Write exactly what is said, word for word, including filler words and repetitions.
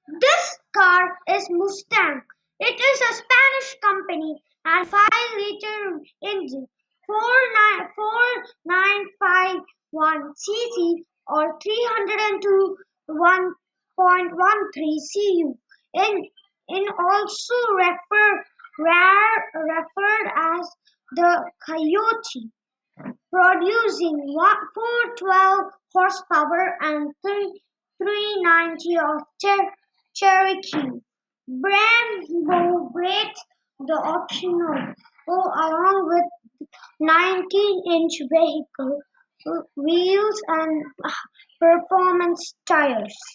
This car is Mustang. It is a Spanish company and five liter engine, four nine five one cc or three hundred two one point one three cu. In, in also refer, rare, referred as the Coyote, producing one, four hundred twelve horsepower and three, three ninety of Cher- Cherokee. Brembo brakes the optional go along with nineteen inch vehicle wheels and uh, performance tires.